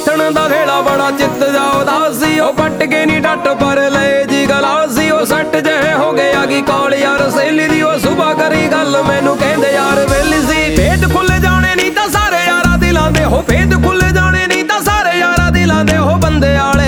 ਆਥਣ ਦਾ ਵੇਲਾ ਬੜਾ ਚਿੱਤ ਜਾ ਉਦਾਸੀ ਉਹ ਪੱਟ ਕੇ ਨੀ ਡੱਟ ਪਰ ਲਏ ਜੀ ਗਲਾਸੀ ਉਹ ਸੱਟ ਜਿਹੇ ਹੋ ਗਿਆ ਕੀ ਕਾਲ ਯਾਰ ਸਹੇਲੀ ਦੀ ਉਹ ਸੁਬਾ ਕਰੀ ਗੱਲ ਮੈਨੂੰ ਕਹਿੰਦੇ ਯਾਰ ਵੇਲੀ ਸੀ ਭੇਦ ਖੁੱਲ ਜਾਣੇ ਨਹੀਂ ਤਾਂ ਸਾਰੇ ਯਾਰਾਂ ਦਿਲਾਂ ਦੇ ਹੋ ਭੇਦ ਖੁੱਲ ਜਾਣੇ ਨਹੀਂ ਤਾਂ ਸਾਰੇ ਯਾਰਾਂ ਦਿਲਾਂ ਦੇ ਹੋ ਬੰਦੇ ਆਲੇ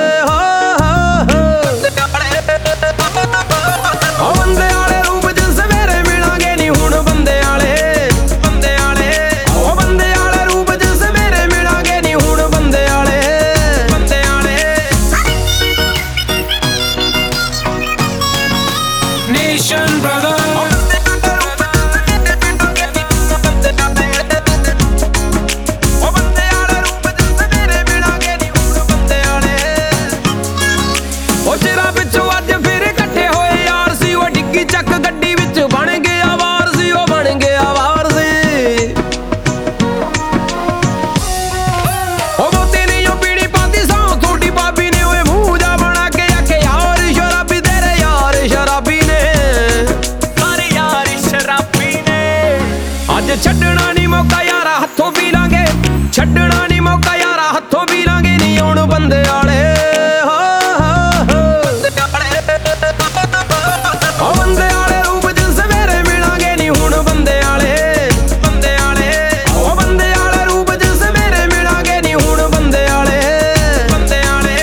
ਛੱਡਣਾ ਨੀ ਮੌਕਾ ਯਾਰਾ ਹੱਥੋਂ ਪੀ ਲਾਂਗੇ ਛੱਡਣਾ ਨੀ ਮੌਕਾ ਯਾਰਾ ਹੱਥੋਂ ਪੀ ਲਾਂਗੇ ਨੀ ਆਉਣ ਬੰਦੇ ਆਲੇ ਬੰਦੇ ਆਲੇ ਰੂਪ ਚ ਸਵੇਰੇ ਮਿਲਾਂਗੇ ਨੀ ਹੁਣ ਬੰਦੇ ਆਲੇ ਬੰਦੇ ਆਲੇ ਉਹ ਬੰਦੇ ਆਲੇ ਰੂਪ ਚ ਸਵੇਰੇ ਮਿਲਾਂਗੇ ਨੀ ਹੁਣ ਬੰਦੇ ਆਲੇ ਬੰਦੇ ਆਲੇ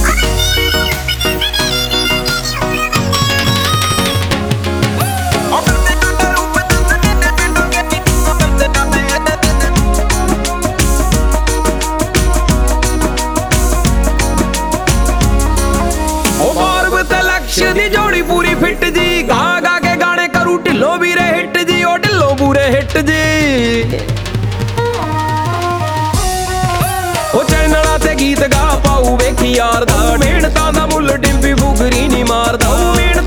ਦੀ ਜੋੜੀ ਪੂਰੀ ਫਿੱਟ ਜੀ ਗਾ ਗਾ ਕੇ ਗਾਣੇ ਕਰੂ ਢਿੱਲੋਂ ਵੀਰੇ ਹਿੱਟ ਜੀ ਉਹ ਢਿੱਲੋਂ ਪੂਰੇ ਹਿੱਟ ਜੀ ਉਹ ਚੈਨਲਾਂ ਤੇ ਗੀਤ ਗਾ ਪਾਉ ਵੇਖੀ ਯਾਰ ਦਾ ਮਿਹਨਤਾਂ ਦਾ ਮੁੱਲ ਡਿੰਪੀ ਫੁਕਰੀ ਨਹੀਂ ਮਾਰਦਾ।